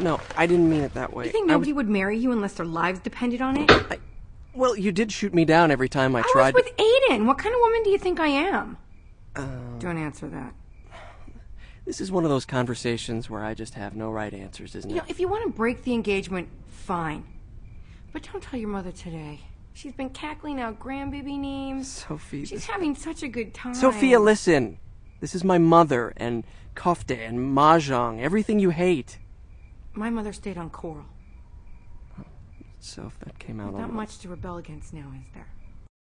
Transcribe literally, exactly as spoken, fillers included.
No, I didn't mean it that way. You think nobody was... would marry you unless their lives depended on it? I... Well, you did shoot me down every time I, I tried... I was with Aiden. What kind of woman do you think I am? Uh... Don't answer that. This is one of those conversations where I just have no right answers, isn't you it? You know, if you want to break the engagement, fine. But don't tell your mother today. She's been cackling out grandbaby names. Sophie... She's having such a good time. Sophia, listen. This is my mother, and kofte, and mahjong, everything you hate. My mother stayed on Coral. So if that came out... Not much to rebel against now, is there?